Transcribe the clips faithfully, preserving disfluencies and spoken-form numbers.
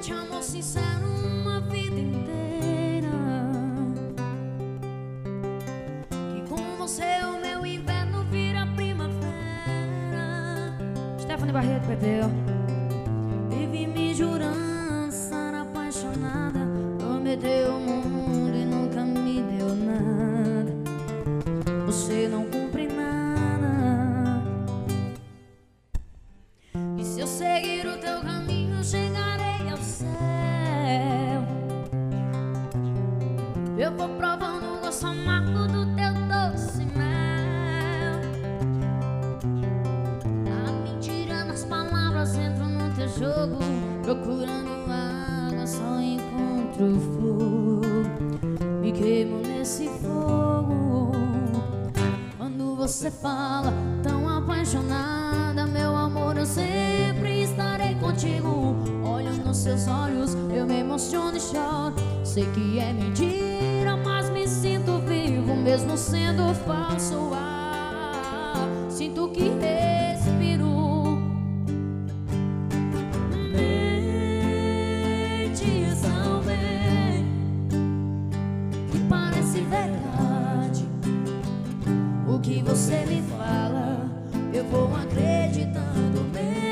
promete amor sincero uma vida inteira, que com você o meu inverno vira primavera. Stephanie Barreto, Pepeu. Vive me jurando, estar apaixonada, prometeu o mundo e nunca me deu nada. Você não cumpre nada. E se eu seguir o teu caminho, chegarei ao céu. Eu vou provando o gosto amargo do teu doce mel. A mentira nas palavras entra no teu jogo, procurando água só encontro fogo. Me queimo nesse fogo. Quando você fala tão apaixonada, meu amor, eu sempre estarei contigo. Olho nos seus olhos, eu me emociono e choro. Sei que é mentira, mas me sinto vivo, mesmo sendo falso. Ah, sinto que respiro. Mentes também, que parece verdade. O que você me fala, eu vou acreditando.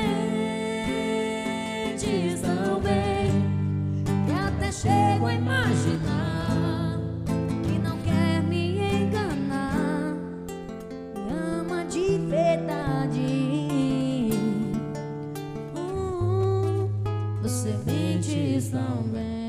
Mentes também, que até chego a imaginar que não quer me enganar, me ama de verdade. uh, Você mente também.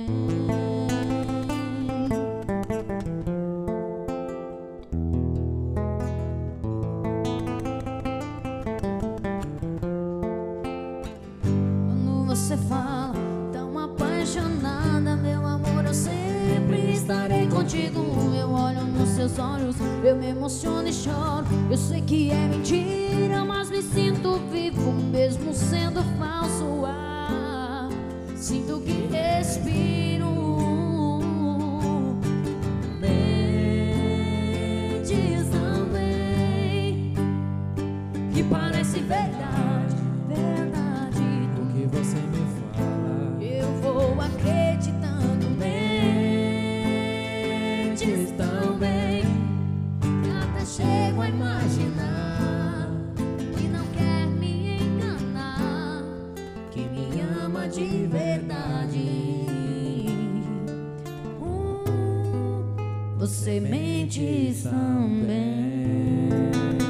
Você fala tão apaixonada, meu amor, eu sempre estarei contigo. Eu olho nos seus olhos, eu me emociono e choro. Eu sei que é mentira, mas me sinto vivo, mesmo sendo falso. Ah, sinto que respiro. Mentes também, que parece verdade, verdade. Você me fala, eu vou acreditando. Mentes também, até chego a imaginar que não quer me enganar, que me ama de verdade. uh, Você mente também.